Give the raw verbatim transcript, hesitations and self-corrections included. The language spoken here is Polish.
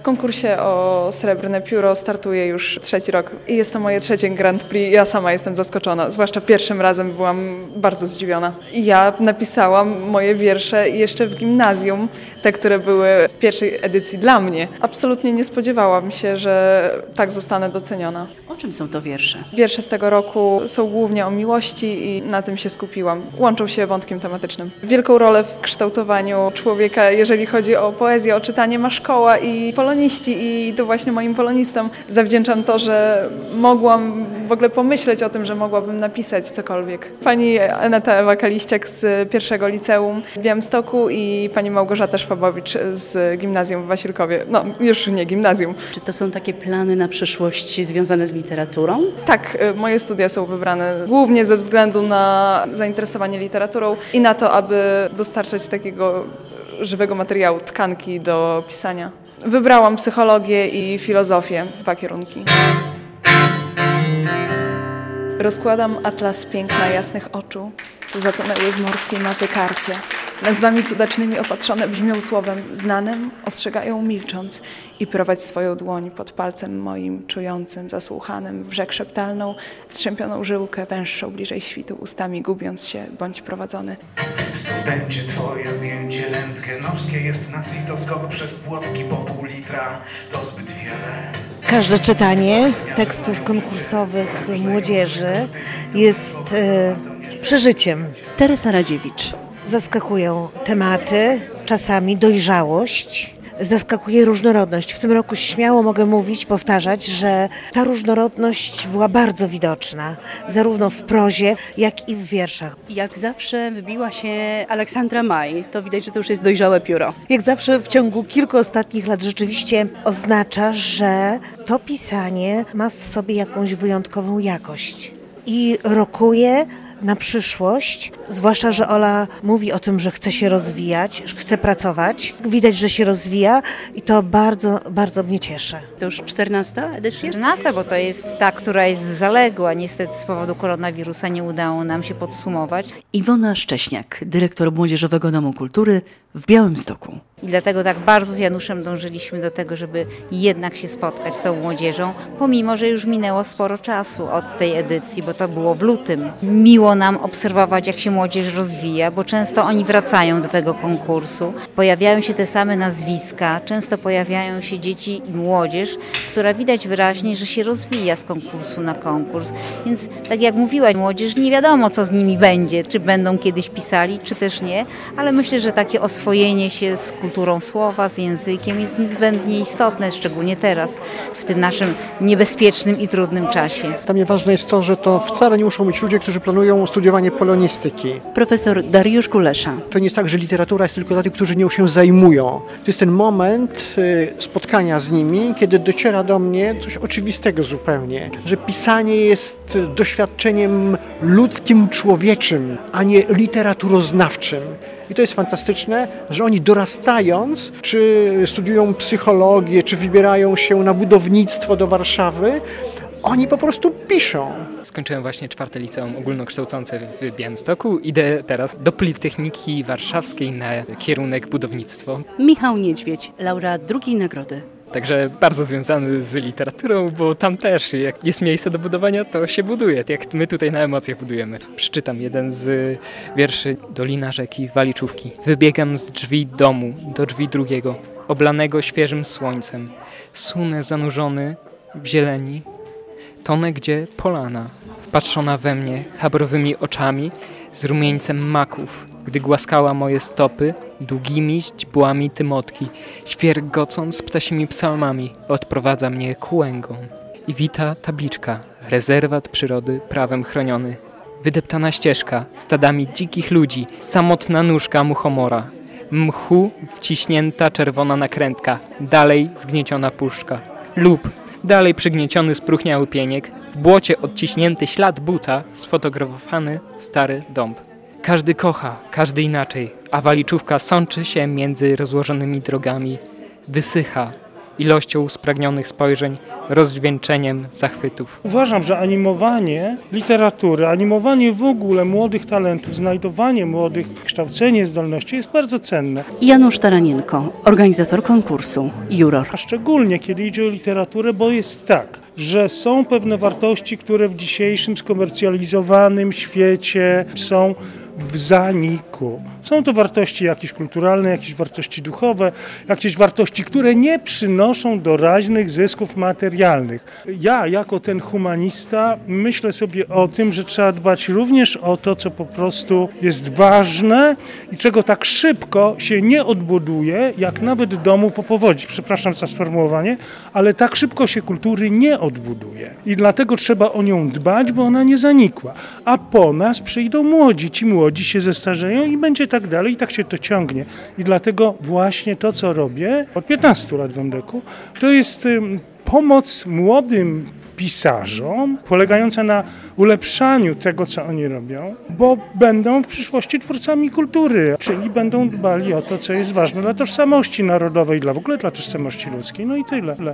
konkursie o Srebrne Pióro startuję już trzeci rok i jest to moje trzecie Grand Prix. Ja sama jestem zaskoczona, zwłaszcza pierwszym razem byłam bardzo zdziwiona. Ja napisałam moje wiersze jeszcze w gimnazjum, te, które były w pierwszej edycji dla mnie. Absolutnie nie spodziewałam się, że tak zostanę doceniona. O czym są to wiersze? Wiersze z tego roku są głównie o miłości i na tym się skupiłam. Łączą się wątkiem tematycznym. Wielką rolę w kształtowaniu człowieka, jeżeli chodzi o poezję, o czytanie, ma szkoła i poloniści i to właśnie moim polonistom zawdzięczam to, że mogłam w ogóle pomyśleć o tym, że mogłabym napisać cokolwiek. Pani Aneta Ewa Kaliściak z pierwszego liceum w Białymstoku i pani Małgorzata Szwabowicz z gimnazjum w Wasilkowie. No, już nie gimnazjum. Czy to są takie plany na przyszłość związane z literaturą? Tak, moje studia są wybrane głównie ze względu na zainteresowanie literaturą i na to, aby dostarczać takiego żywego materiału, tkanki do pisania. Wybrałam psychologię i filozofię, dwa kierunki. Rozkładam atlas piękna jasnych oczu, co zatonęły w morskiej mapy karcie. Nazwami cudacznymi opatrzone brzmią słowem znanym, ostrzegają milcząc i prowadź swoją dłoń pod palcem moim, czującym, zasłuchanym, w rzek szeptalną, strzępioną żyłkę, węższą bliżej świtu, ustami gubiąc się, bądź prowadzony. Studencie, twoje zdjęcie rentgenowskie jest na citoskop przez płotki po pół litra, to zbyt wiele. Każde czytanie tekstów konkursowych młodzieży jest e, przeżyciem. Teresa Radziewicz. Zaskakują tematy, czasami dojrzałość, zaskakuje różnorodność. W tym roku śmiało mogę mówić, powtarzać, że ta różnorodność była bardzo widoczna, zarówno w prozie, jak i w wierszach. Jak zawsze wybiła się Aleksandra Maj. To widać, że to już jest dojrzałe pióro. Jak zawsze w ciągu kilku ostatnich lat rzeczywiście oznacza, że to pisanie ma w sobie jakąś wyjątkową jakość i rokuje na przyszłość, zwłaszcza, że Ola mówi o tym, że chce się rozwijać, że chce pracować. Widać, że się rozwija i to bardzo, bardzo mnie cieszy. To już czternasta edycja? czternasta, bo to jest ta, która jest zaległa. Niestety z powodu koronawirusa nie udało nam się podsumować. Iwona Szcześniak, dyrektor Młodzieżowego Domu Kultury w Białymstoku. I dlatego tak bardzo z Januszem dążyliśmy do tego, żeby jednak się spotkać z tą młodzieżą, pomimo że już minęło sporo czasu od tej edycji, bo to było w lutym. Miło nam obserwować, jak się młodzież rozwija, bo często oni wracają do tego konkursu. Pojawiają się te same nazwiska, często pojawiają się dzieci i młodzież, która widać wyraźnie, że się rozwija z konkursu na konkurs. Więc tak jak mówiłaś, młodzież nie wiadomo, co z nimi będzie, czy będą kiedyś pisali, czy też nie, ale myślę, że takie oswojenie się z kulturą słowa, z językiem jest niezbędnie istotne, szczególnie teraz, w tym naszym niebezpiecznym i trudnym czasie. Dla mnie ważne jest to, że to wcale nie muszą być ludzie, którzy planują studiowanie polonistyki. Profesor Dariusz Kulesza. To nie jest tak, że literatura jest tylko dla tych, którzy nią się zajmują. To jest ten moment spotkania z nimi, kiedy dociera do mnie coś oczywistego zupełnie, że pisanie jest doświadczeniem ludzkim, człowieczym, a nie literaturoznawczym. I to jest fantastyczne, że oni dorastając, czy studiują psychologię, czy wybierają się na budownictwo do Warszawy, oni po prostu piszą. Skończyłem właśnie czwarte liceum ogólnokształcące w Białymstoku. Idę teraz do Politechniki Warszawskiej na kierunek budownictwo. Michał Niedźwiedź, laureat drugiej nagrody. Także bardzo związany z literaturą, bo tam też jak jest miejsce do budowania, to się buduje, jak my tutaj na emocjach budujemy. Przeczytam jeden z wierszy Dolina rzeki Waliczówki. Wybiegam z drzwi domu do drzwi drugiego, oblanego świeżym słońcem. Sunę zanurzony w zieleni, tonę gdzie polana, wpatrzona we mnie chabrowymi oczami z rumieńcem maków, gdy głaskała moje stopy długimi źdźbłami tymotki, świergocąc ptasimi psalmami, odprowadza mnie ku łęgom. I wita tabliczka, rezerwat przyrody prawem chroniony. Wydeptana ścieżka, stadami dzikich ludzi, samotna nóżka muchomora. Mchu wciśnięta czerwona nakrętka, dalej zgnieciona puszka. Lub dalej przygnieciony spróchniały pieniek, w błocie odciśnięty ślad buta, sfotografowany stary dąb. Każdy kocha, każdy inaczej, a Waliczówka sączy się między rozłożonymi drogami. Wysycha, ilością spragnionych spojrzeń, rozdźwięczeniem zachwytów. Uważam, że animowanie literatury, animowanie w ogóle młodych talentów, znajdowanie młodych, kształcenie zdolności jest bardzo cenne. Janusz Taranienko, organizator konkursu, juror. A szczególnie kiedy idzie o literaturę, bo jest tak, że są pewne wartości, które w dzisiejszym skomercjalizowanym świecie są w zaniku. Są to wartości jakieś kulturalne, jakieś wartości duchowe, jakieś wartości, które nie przynoszą doraźnych zysków materialnych. Ja, jako ten humanista, myślę sobie o tym, że trzeba dbać również o to, co po prostu jest ważne i czego tak szybko się nie odbuduje, jak nawet domu po powodzi. Przepraszam za sformułowanie, ale tak szybko się kultury nie odbuduje. I dlatego trzeba o nią dbać, bo ona nie zanikła. A po nas przyjdą młodzi. Ci młodzi się zestarzeją i będzie tak dalej, i tak się to ciągnie. I dlatego właśnie to, co robię od piętnastu lat w em de ku, to jest pomoc młodym pisarzom, polegająca na ulepszaniu tego, co oni robią, bo będą w przyszłości twórcami kultury, czyli będą dbali o to, co jest ważne dla tożsamości narodowej, dla w ogóle dla tożsamości ludzkiej, no i tyle.